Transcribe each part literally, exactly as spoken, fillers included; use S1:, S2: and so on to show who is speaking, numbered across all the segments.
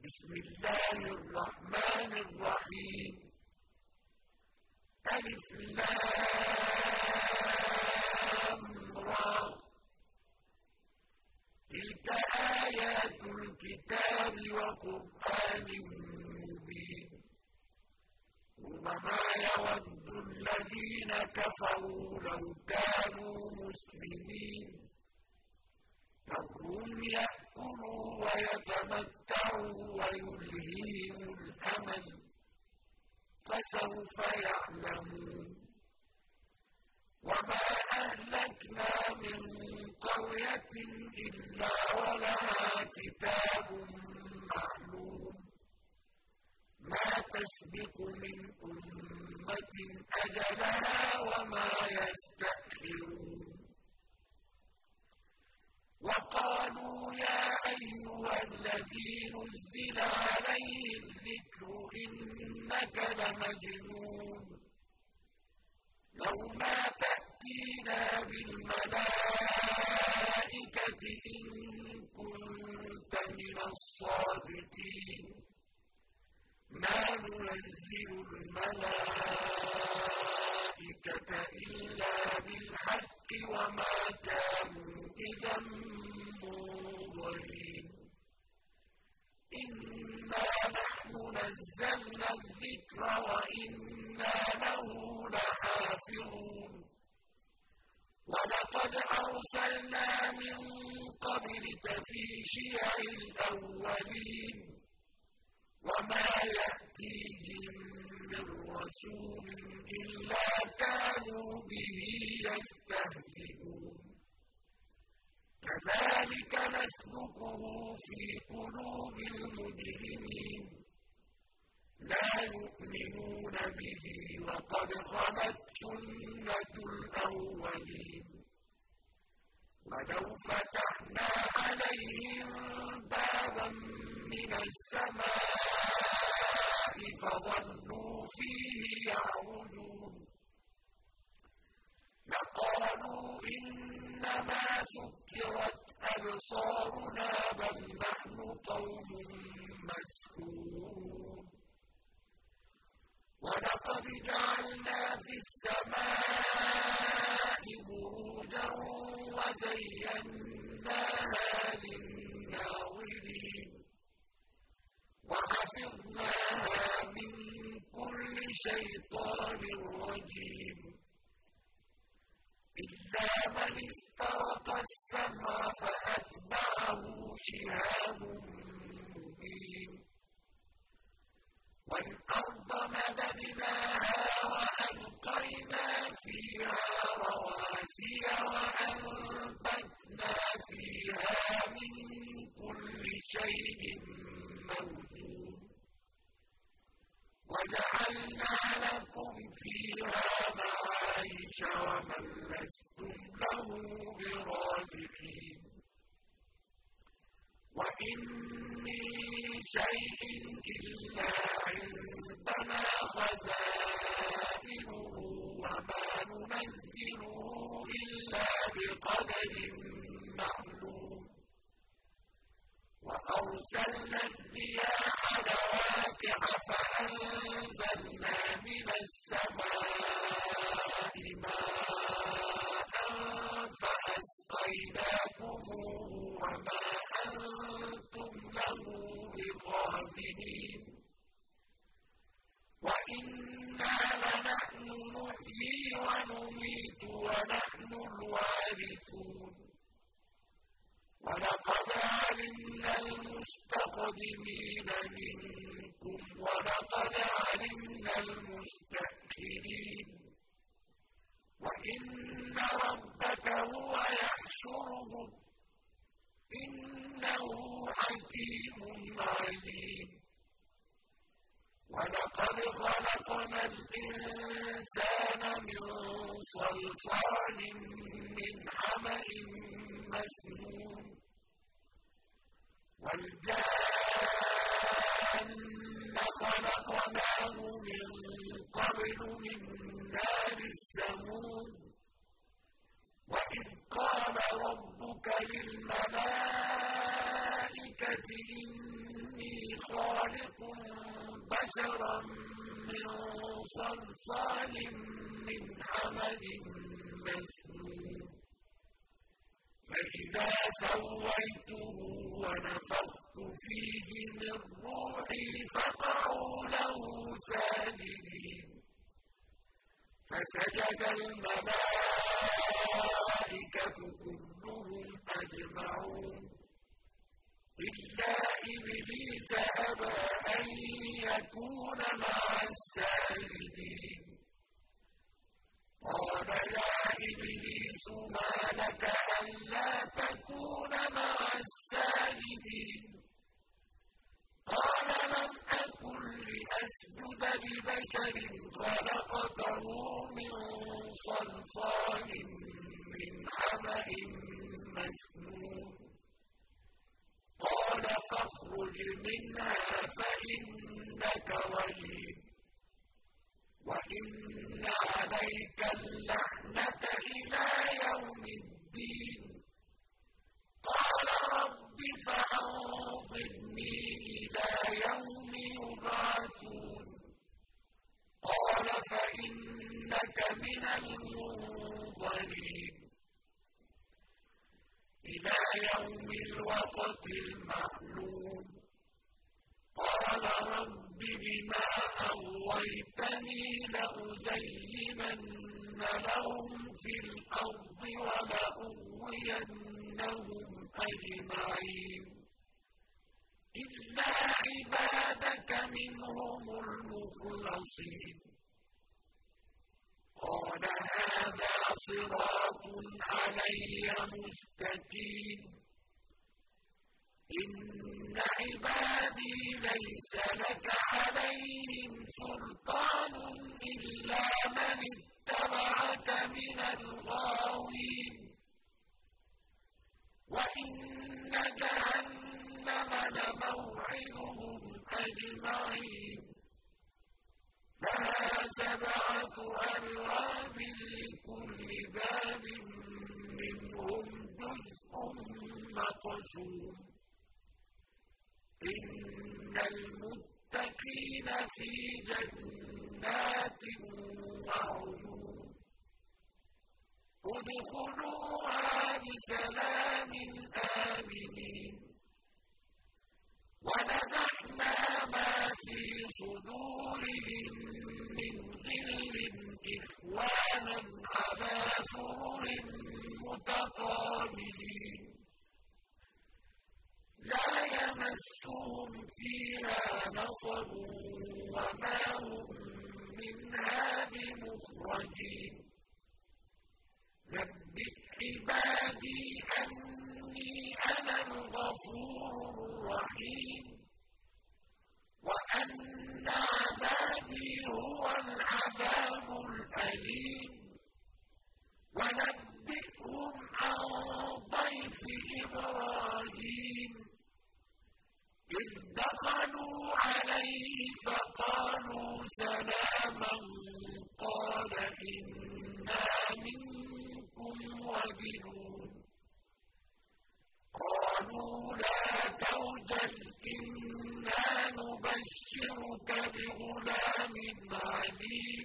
S1: بسم الله الرحمن الرحيم ألف لام را تلك آيات الكتاب وقرآن مبين ربما يود الذين كفروا لو كانوا مسلمين فهم يأكلوا ويتمتعوا ويلهيهم الأمل فسوف يعلمون وما أهلكنا من قرية إلا ولها كتاب معلوم ما تسبق من أمة أجلها وما يستأخرون وقالوا يا أيها الذي نزل عليه الذكر إنك لمجنون لو ما تأتينا بالملائكة إن كنت من الصادقين ما ننزل الملائكة إلا بالحق وما كانوا إذا منظرين إنا نحن نزلنا الذكر وإنا له لحافظون ولقد أرسلنا من قبلك في شيع الأولين وما يأتيهم من رسول إلا كانوا به يستهزئون كذلك نسلكه في قلوب المجرمين لا يؤمنون به وقد خلت سنة الأولين ولو فتحنا عليهم بابا من السماء فظلوا فيه يعرجون لقالوا إنما سكرت أبصارنا بل نحن قوم مسحورون ولقد جعلنا في السماء بروجا وزيناها للناظرين وحفظناها من كل شيطان رجيم إلا من استرق السمع فأتبعه شهاب مبين والأرض مددناها وألقينا فيها رواسي وأنبتنا فيها من كل شيء موجود وجعلنا لكم فيها معايش ومن لستم له برازقين وإن من شيء إلا عندنا خزائنه وما ننزله إلا بقدر معلوم وأرسلنا الرياح لواقع فأنزلنا من السماء ماء فأسقيناكموه وما أنتم له بخازنين وإنا لنحن نحيي ونميت ونحن الوارثون ولقد علمنا المستقدمين منكم ولقد علمنا المستأخرين وإن ربك هو يحشرهم إنه حكيم عليم ولقد خلقنا الإنسان من صلصال من حمأ مسنون والجان خلقناه من قبل من نار السموم وإذ قال ربك للملائكة إني خالق بشرا من صلصال من حمأ مسنون فإذا سويته ونفخت فيه من روحي فقعوا له ساجدين فسجد الملائكة كلهم أجمعون إلا إبليس أبى أن يكون مع الساجدين قال يا إبليس ما لك ألا تكون مع الساجدين قال لم أكن لأسجد لبشر خلقته من صلصال من حمأ مسنون قال فاخرج منها فإنك رجيم وإن عليك اللعنة إلى يوم الدين قال رب فأنظرني إلى يوم يبعثون قال فإنك من المنظرين إلى يوم الوقت المعلوم قال رب بما أغويتني لأزينن لهم في الأرض ولأغوينهم أجمعين إلا عبادك منهم المخلصين قال هذا صراط علي مستقيم إن عبادي ليس لك عليهم سلطان إلا من اتبعك من الغاوين وإن جهنم لموعدهم أجمعين لها سبعة أبواب لكل باب منهم جزء مقسوم إن المتقين في جنات وعيون ادخلوها بسلام آمنين ونزعنا ما في صدورهم من غل إخوانا على سرر متقابلين لا يمسهم فيها نصب وما هم منها بمخرجين نبئ عبادي أني أنا الغفور الرحيم وأن عذابي هو العذاب الأليم ونبئهم عن ضيف إبراهيم إذ دخلوا عليه فقالوا سلاما قال إنا منكم وجلون قالوا لا توجل إنا نبشرك بغلام عليم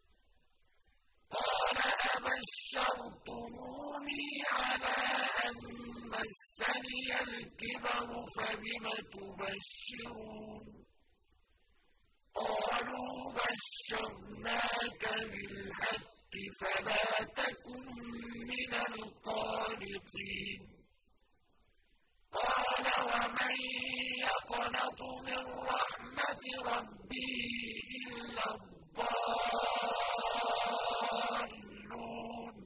S1: قال أبشرتموني على أن مسني الكبر فبم تبشرون قالوا بشرناك بالحق فلا تكن من القانطين قال ومن يقنط من رحمة ربه إلا الضالون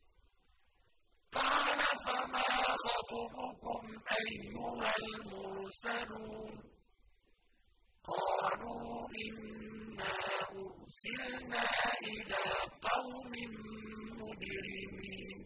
S1: قال فما خطبكم أيها المرسلون قالوا إنا أرسلنا إلى قوم مجرمين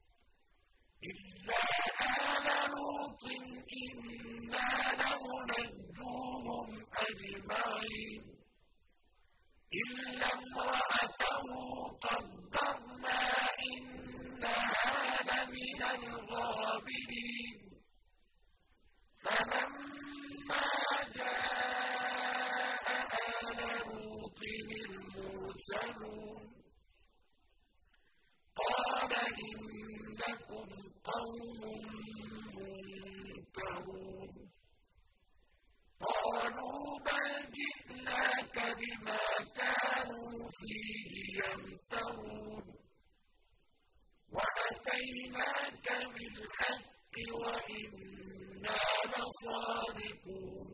S1: إلا آل لوط إنا لمنجوهم أجمعين إلا امرأته قدرنا إنها لمن الغابرين فلما جاء يرسلون قال إنكم قوم منكرون قالوا بل جئناك بما كانوا فيه يمترون وأتيناك بالحق وإنا لصادقون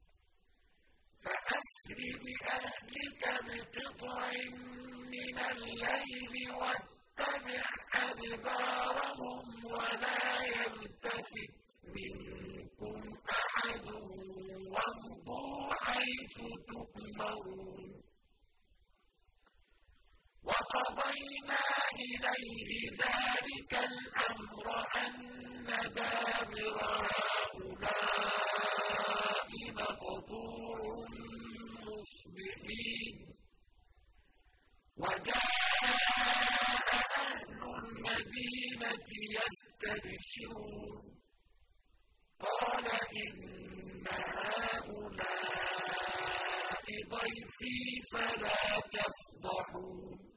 S1: فأسر بأهلك بقطع من الليل واتبع أدبارهم ولا يلتفت منكم أحد وامضوا حيث تؤمرون وقضينا إليه ذلك الأمر أن دابر هؤلاء مقطوع مصبحين وجاء أهل المدينة يستبشرون قال إن هؤلاء ضيفي فلا تفضحون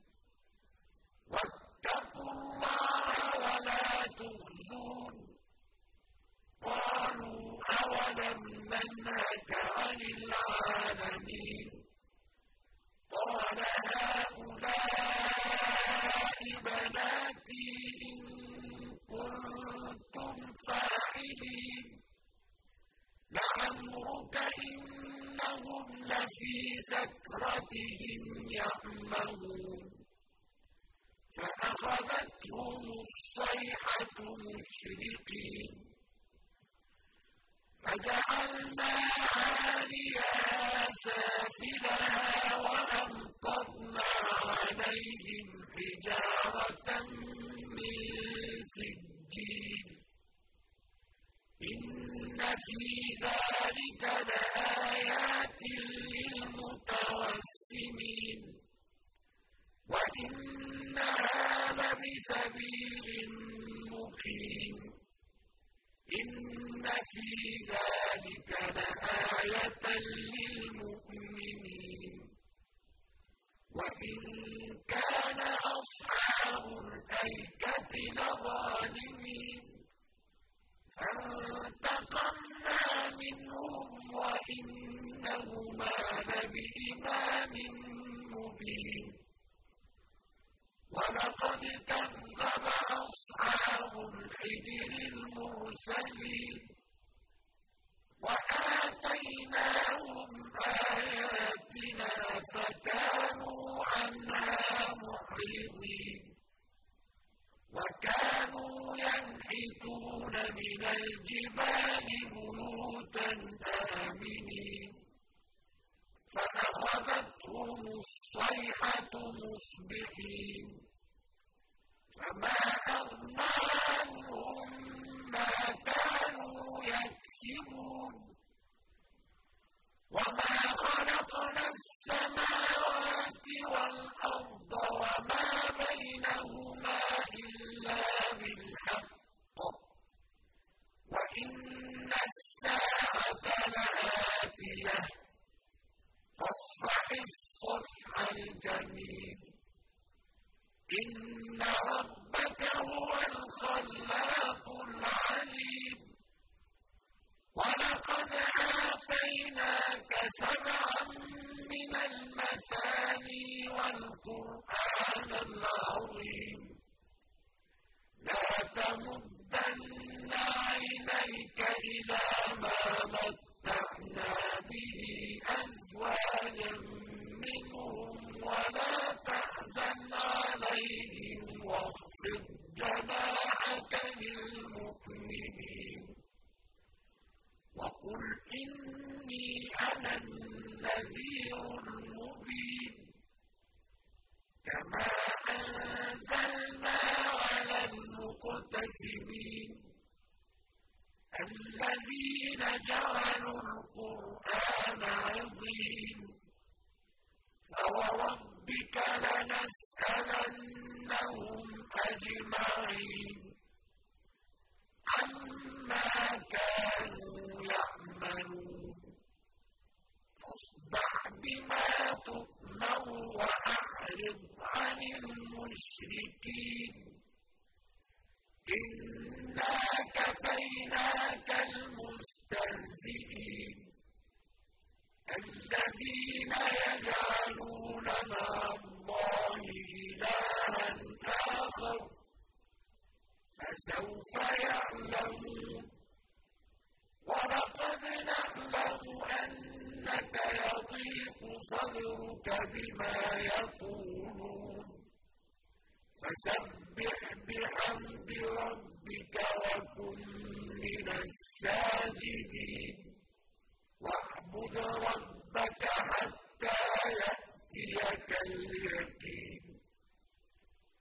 S1: واتقوا الله ولا تخزون قالوا أولم ننهك عن العالمين قال هؤلاء بناتي إن كنتم فاعلين لعمرك إنهم لفي سكرتهم يعمهون فأخذتهم الصيحة مشرقين فجعلنا عاليها سافلها وأمطرنا عليهم حجارة من سجيل إن في ذلك لآيات للمتوسمين وإنها لبسبيل مقيم إن في ذلك لآية للمؤمنين وإن كان أصحاب الأيكة لظالمين فانتقمنا منهم وإنهما لبإمام مبين ولقد كذب أصحاب الحجر المرسلين وآتيناهم آياتنا فكانوا عنها معرضين وكانوا ينحتون من الجبال بيوتا آمنين فأخذتهم الصيحة مصبحين فما أغنى عنهم ما كانوا يكسبون وما خلقنا السماوات والأرض وما بينهما إلا بالحق وإن الساعة لآتية فاصفح الصفح الجميل إن ربك هو الخلاق العليم ولقد آتيناك سبعا من المثاني والقرآن العظيم لا تمدن عينيك إلى ما متعنا به أزواجا منهم ولا تحزن عليهم واخفض جناحك للمؤمنين وقل إني أنا النذير المبين كما أنزلنا على المقتسمين الذين جعلوا القرآن عظيم فوربك لنسألنهم أجمعين عما كانوا يعملون فاصدع بما يعلمون ولقد نعلم أنك يضيق صدرك بما يقولون فسبح بحمد